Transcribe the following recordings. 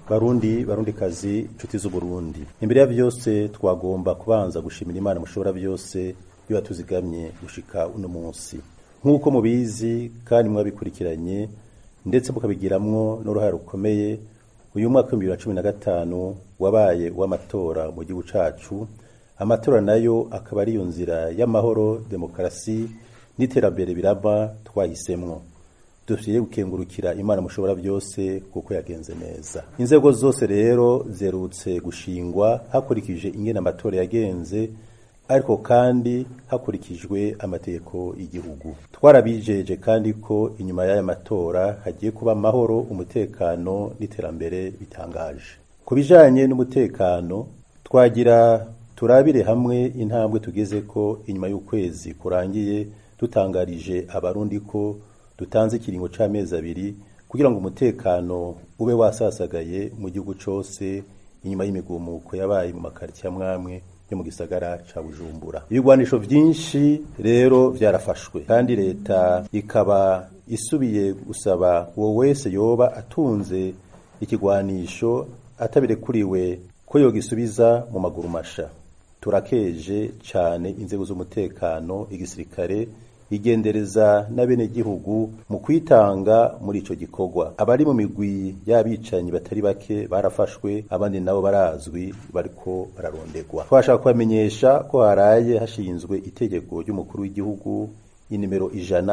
barundikazi inshuti z'Uburundi, imbere ya byose twagomba kubanza gushimira Imana mushobora byose yo yatuzigamye gushika uno munsi. Nk'uko mubizi kandi mwabikurikiranye ndetse mukabigiramwo n'uruhare rukomeye, uyu mwaka wa 2015 wabaye w'amatora mu gihugu cacu. Amatora nayo akaba ari yo nzira y'amahoro, demokarasi n'iterambere biraba twahisemwo. Dufitiye gukengurukira Imana mushobora byose kuko yagenze neza. Inzego zose rero zerutse gushingwa hakurikije ingene amatora yagenze, ariko kandi hakurikijwe amategeko y'igihugu. Twarabijeje kandi ko inyuma y'aya matora hagiye kuba amahoro, umutekano n'iterambere bitangaje. Ku bijanye n'umutekano, twagira turabire hamwe intambwe tugeze ko inyuma y'ukwezi kurangiye dutangarije abarundi ko dutanze ikiringo c'amezi 2 kugira ngo umutekano ube wasasagaye mu gihugu cose inyuma y'imigumuko yabaye mu makarti ya mwamwe yo mu gisagara ca Bujumbura. Ibigwanisho vyinshi rero vyarafashwe kandi leta ikaba isubiye gusaba uwo wese yoba atunze ikigwanisho atabirekuriwe ko yogisubiza mu maguru masha. Turakeje cyane inzego z'umutekano, igisirikare, igendereza n'abene gihugu mu kwitanga muri ico gikorwa. Abari mu migwi y'abicanyi batari bake barafashwe, abandi nabo barazwi bariko bararondegwa. Twashaka kubamenyesha ko haraye hashinzwe itegeko ry'umukuru w'igihugu inimero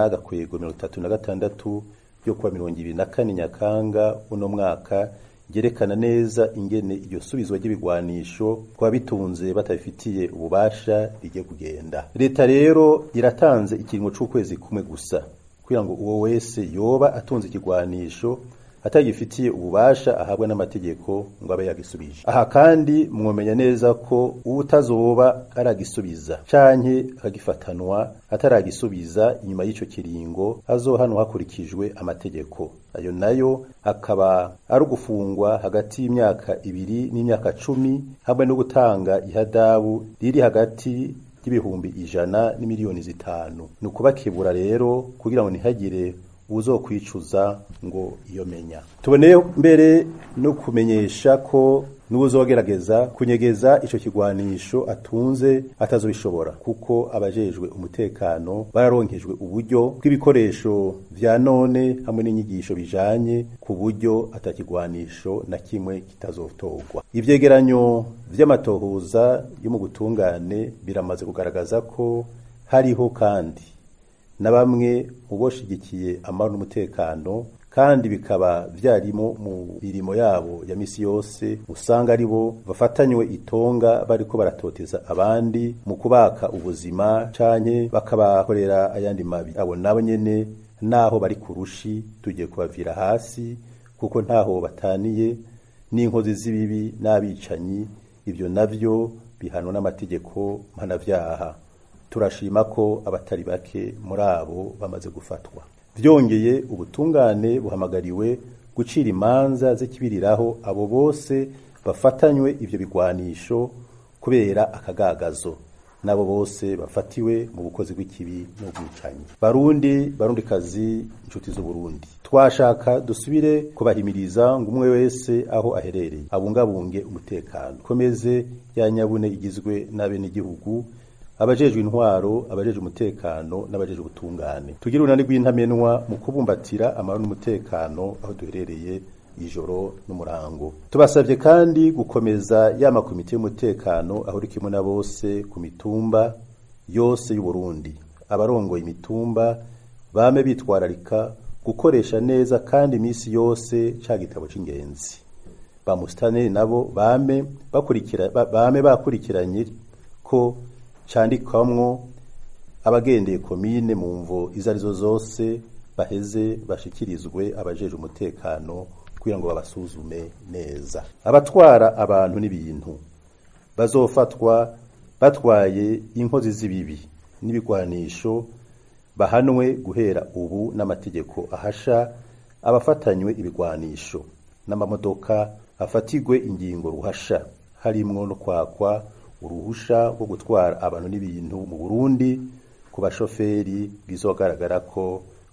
100/36 ryo kuwa 24 Nyakanga uno mwaka, gerekana neza ingene iyo subizwa ry'ibigwanisho kwa bitunze batabifitiye ububasha rigiye kugenda. Leta rero iratanze ikiringo c'ukwezi kumwe gusa kugira ngo uwo wese yoba atunze ikigwanisho atagifitiye ububasha ahabwa n'amategeko ngo abe yagisubije. Aha kandi mwomenya neza ko utazoba aragisubiza canke akagifatanwa ataragisubiza inyuma y'ico kiringo azohanwa hakurikijwe amategeko. Ayo nayo akaba ari ugufungwa hagati y'imyaka 2 n'imyaka 10 hamwe no gutanga ihadabu riri hagati y'ibihumbi 100 n'imiliyoni 5. Nukubakebura rero kugira ngo ntihagire uzokwicuza ngo iyo menya. Tuboneye mbere no kumenyesha ko n'uzogerageza kunyegeza ico kigwanisho atunze atazobishobora, kuko abajejwe umutekano bararonkejwe uburyo bw'ibikoresho vya none hamwe n'inyigisho bijanye ku buryo atakigwanisho na kimwe kitazotogwa. Ivyegeranyo vy'amatohoza yo mu gutungane biramaze kugaragaza ko hariho kandi na bamwe mu boshigikiye amahoro n'umutekano, kandi bikaba vyarimo mu birimo yabo ya misi yose, usanga ari bo bafatanywe itonga bariko baratoteza abandi mu kubaka ubuzima canke bakabakorera ayandi mabi. Abo nabo nyene naho bari kurushi tugiye kubavira hasi, kuko ntaho bataniye n'inkozi z'ibibi n'abicanyi. Ivyo navyo bihanwa n'amategeko mpanavyaha. Turashima ko abatari bake muri abo bamaze gufatwa. Vyongeye ubutungane buhamagariwe gucira imanza z'ikibiriraho abo bose bafatanywe ivyo bigwanisho kubera akagagazo, nabo bose bafatiwe mu bukozi bw'ikibi n'ubwicanyi. Barundikazi inshuti z'Uburundi, twashaka dusubire kubahimiriza ngo umwe wese aho aherereye abungabunge umutekano, komeze ya nyabune igizwe n'abene igihugu, abajejwe intwaro, abajejwe umutekano n'abajejwe ubutungane. Tugira unani rw'intamenwa mu kubumbatira amahoro n'umutekano aho duherereye ijoro n'umurango. Tubasavye kandi gukomeza ya makomite y'umutekano aho uri kimwe na bose ku mitumba yose y'u Burundi. Abarongoye imitumba bame bitwararika gukoresha neza kandi imisi yose ca gitabo c'ingenzi. Ba musitanteri nabo bame bakurikiranye ko candikwamwo abagendeye komine mu mvo izarizo zose, baheze bashikirizwe abajeje umutekano kugira ngo babasuzume neza. Abatwara abantu n'ibintu bazofatwa batwaye inkozi z'ibibi n'ibigwanisho bahanwe guhera ubu n'amategeko ahasha abafatanywe ibigwanisho, n'amamodoka afatigwe ingingo ruhasha, harimwo no kwakwa uruhusha rwo gutwara abantu n'ibintu mu Burundi ku bashoferi bizogaragara ko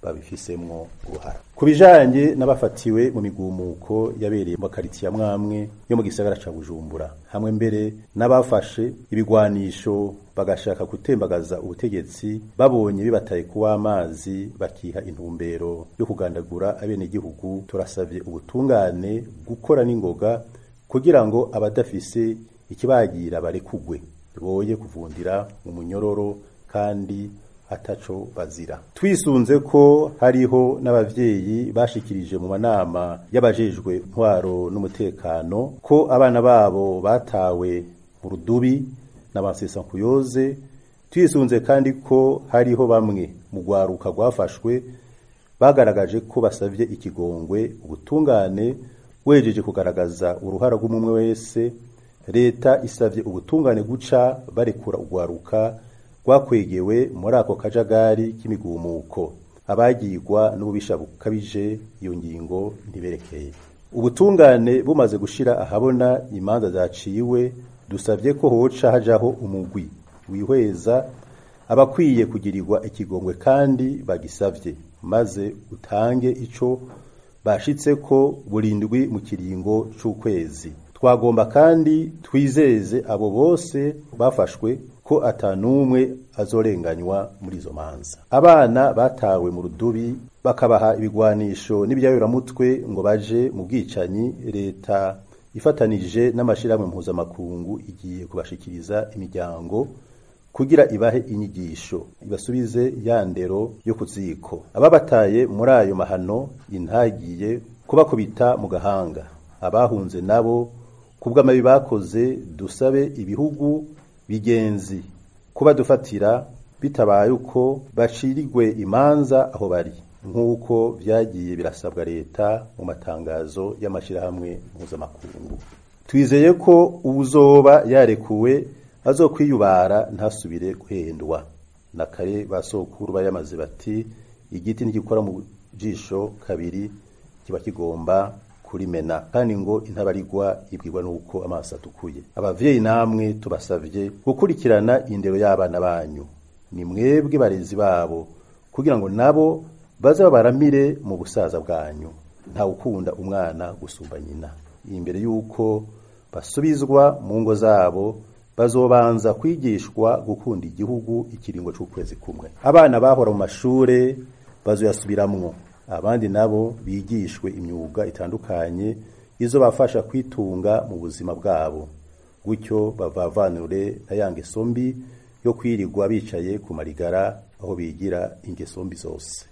babifisemwo uruhara. Kubijanye n'abafatiwe mu migumuko yabereye mu karitiya mwamwe yo mu gisagara ca Bujumbura, hamwe mbere n'abafashe ibigwanisho bagashaka gutembagaza ubutegetsi babonye bibataye kuwa amazi bakiha intumbero yo kugandagura abene gihugu, turasavye ubutungane gukora n'ingoga kugira ngo abadafise ikibagira barekugwe, boye kuvundira mu munyororo kandi ataco bazira. Twisunze ko hariho n'abavyeyi bashikirije mu manama y'abajejwe ntwaro n'umutekano ko abana babo batawe mu rudubi n'abansesankuyoze, twisunze kandi ko hariho bamwe mu rwaruka rwafashwe bagaragaje ko basavye ikigongwe, ubutungane wejeje kugaragaza uruhara rw'umwe wese, leta isavye ubutungane guca barekura urwaruka rwakwegewe muri ako kajagari k'imigumuko, abagirwa n'ububisha bukabije iyo ngingo ntiberekeye. Ubutungane bumaze gushira ahabona imanza zaciwe, dusavye ko hoca hajaho umugwi wihweza abakwiye kugirirwa ikigongwe kandi bagisavye, maze utange ico bashitseko burindwi mu kiringo c'ukwezi. Twagomba kandi twizeze abo bose bafashwe ko atanumwe azorenganywa muri izo manza. Abana batawe mu rudubi bakabaha ibigwanisho n'ibyayoramutwe ngo baje mu bwicanyi, leta ifatanije n'amashirahamwe mpuzamakungu igiye kubashikiriza imiryango kugira ibahe inyigisho ibasubize ya ndero yo kuziko. Ababataye muri ayo mahano intagiye kubakubita mu gahanga. Abahunze nabo kubw'amabi bakoze, dusabe ibihugu bigenzi kuba dufatira bitabaye uko bacirigwe imanza aho bari, nk'uko vyagiye birasabwa leta mu matangazo y'amashirahamwe mpuzamakungu. Twizeye ko uzoba yarekuwe azokwiyubara ntasubire guhendwa. Na kare basokuru bayamaze bati igiti ntigikora mu jisho kabiri kiba kigomba kurimena, kandi ngo intabarigwa ibwirwa nuko amaso atukuye. Abavyeyi namwe tubasavye gukurikirana indero y'abana banyu, ni mwebwe barezi babo, kugira ngo nabo baze baramire mu busaza bwanyu. Nta ukunda umwana gusumba nyina. Imbere yuko basubizwa mu ngo zabo, bazobanza kwigishwa gukunda igihugu ikiringo c'ukwezi kumwe. Abana bahora mu mashure bazoyasubiramwo, abandi nabo bigishwe imyuga itandukanye izo bafasha kwitunga mu buzima bwabo, gutyo bavavanure na ya ngeso mbi yo kwirirwa bicaye ku marigara aho bigira ingeso mbi zose.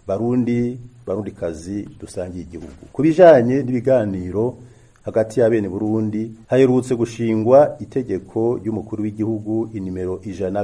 Barundikazi dusangiye igihugu. Kubijanye n'ibiganiro hagati ya bene Burundi, haherutse gushingwa itegeko ry'umukuru w'igihugu inimero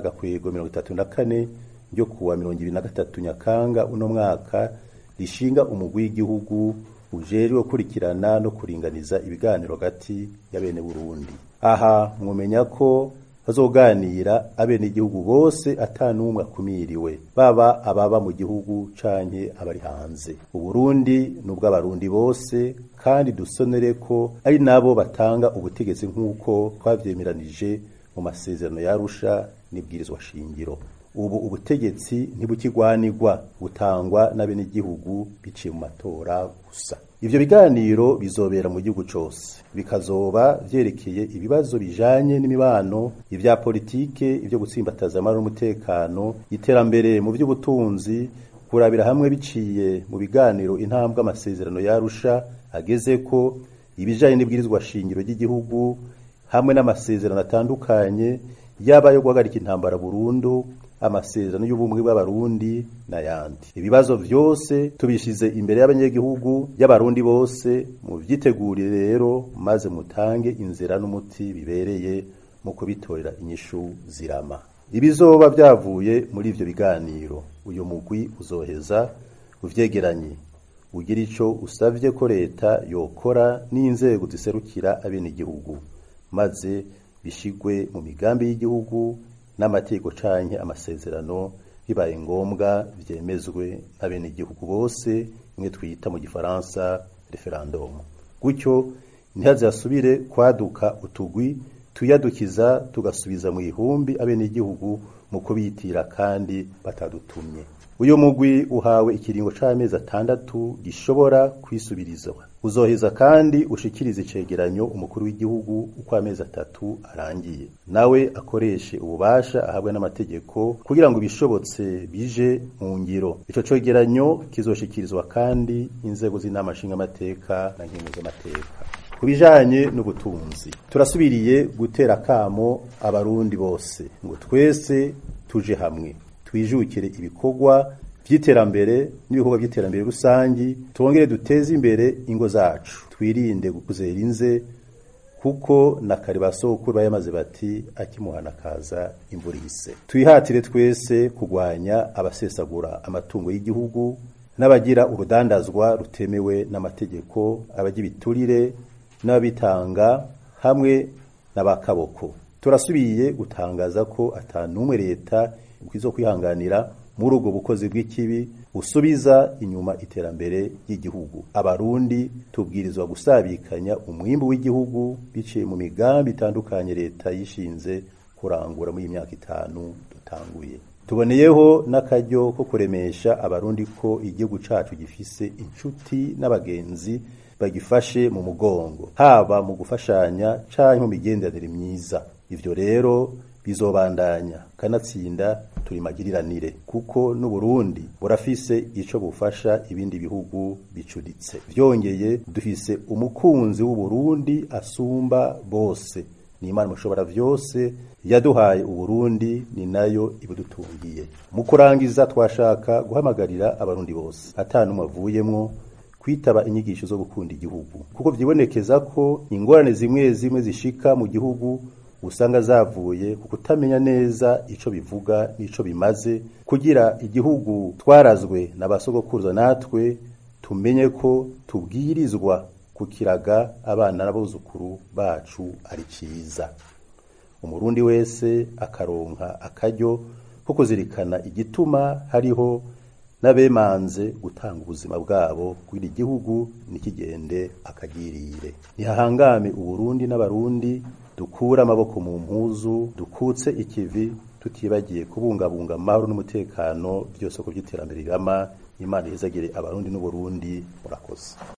134 ryo kuwa 2023 Nyakanga uno mwaka, rishinga umugwi w'igihugu ujejwe gukurikirana no kuringaniza ibiganiro hagati ya bene Burundi. Aha mwomenya ko bazoganira abene igihugu bose atanumwe akumiriwe, baba ababa mu gihugu canke abari hanze. Uburundi n'ubw'abarundi bose, kandi dusonere ko ari nabo batanga ubutegetsi nk'uko twavyemeranije mu masezerano ya Arusha n'ibwirizwa shingiro. Ubu ubutegetsi ntibukigwanirwa, butangwa n'abene igihugu biciye mu matora gusa. Ivyo biganiro bizobera mu gihugu cose, bikazoba vyerekeye ibibazo bijanye n'imibano, ivya politike, ivyo gutsimbataza amahoro n'umutekano, iterambere mu vy'ubutunzi, kurabira hamwe biciye mu biganiro intambwe amasezerano ya Arusha agezeko, ibijanye n'ibwirizwa shingiro ry'igihugu hamwe n'amasezerano atandukanye, yaba yo guhagarika intambara burundu, amasezerano y'ubumwe bw'abarundi n'ayandi. Ibibazo vyose tubishize imbere y'abanyagihugu y'abarundi bose, mu vyitegurire rero maze mutange inzira n'umuti bibereye mu kubitorera inyishu zirama. Ibizoba vyavuye muri ivyo biganiro, uyo mugwi uzoheza uvyegeranye, ugira ico usavye ko leta yokora n'inzego ziserukira abene igihugu, maze bishigwe mu migambi y'igihugu n'amategeko canke amasezerano, bibaye ngombwa vyemezwe n'abene igihugu bose, imwe twita mu gifaransa referendum. Gutyo ntihazasubire kwaduka utugwi tuyadukiza tugasubiza mu ihumbi abene igihugu mu kubitira kandi batadutumye. uyo mugwi uhawe ikiringo c'amezi 6 gishobora kwisubirizwa. Uzoheza kandi ushikiriza icegeranyo umukuru w'igihugu uko amezi 3 arangiye, nawe akoreshe ububasha ahabwa n'amategeko kugira ngo bishobotse bije mu ngiro. Ico cegeranyo kizoshikirizwa kandi inzego z'inama nshingamateka na nkenguzamateka. Kubijanye n'ubutunzi, turasubiriye gutera kamo abarundi bose ngo twese tuje hamwe twijukire ibikorwa vy'iterambere n'ibikorwa vy'iterambere rusangi, twongere duteze imbere ingo zacu, twirinde gukuzera inze kuko na kare basokuru bayamaze bati akimuhana kaza imvura ihise. Twihatire twese kugwanya abasesagura amatungo y'igihugu n'abagira urudandazwa rutemewe n'amategeko, abagira biturire n'abitanga hamwe n'abakaboko. Turasubiye gutangaza ko atanumwe leta ukwizo kwihanganira muri ubwo bukozi bw'ikibi usubiza inyuma iterambere ry'igihugu. Abarundi tubwirizwa gusabikanya umwimbu w'igihugu biciye mu migambi itandukanye leta yishinze kurangura muri imyaka 5 dutanguye. Tuboneyeho n'akaryo ko kuremesha abarundi ko igihugu cacu gifise inshuti n'abagenzi bagifashe mu mugongo, haba mu gufashanya canke mu migenderanire myiza. Ivyo rero bizobandanya kanatsinda turi magiriranire kuko n'Uburundi burafise ico bufasha ibindi bihugu bicuditse. Vyongeye dufise umukunzi w'Uburundi asumba bose, ni Imana mushobora vyose yaduhaye Uburundi, ni nayo ibudutungiye. Mu kurangiza twashaka guhamagarira abarundi bose atanumwe avuyemwo kwitaba inyigisho zo gukunda igihugu, kuko vyibonekeza ko ingorane zimwe zimwe zishika mu gihugu usanga zavuye ku kutamenya neza ico bivuga n'ico bimaze, kugira igihugu twarazwe n'abasogokuruza natwe tumenye ko tubwirizwa kukiraga abana n'abuzukuru bacu ari ciza. Umurundi wese akaronka akaryo ko kuzirikana igituma hariho n'abemanze gutanga ubuzima bwabo kugira igihugu nikigende akagirire. Nihahangame Uburundi n'abarundi, dukura amaboko mu mpuzu, dukutse ikivi, tutibagiye kubungabunga amahoro n'umutekano byose ko by'iterambere rirama. Imana ihezagire abarundi n'Uburundi. Murakoze.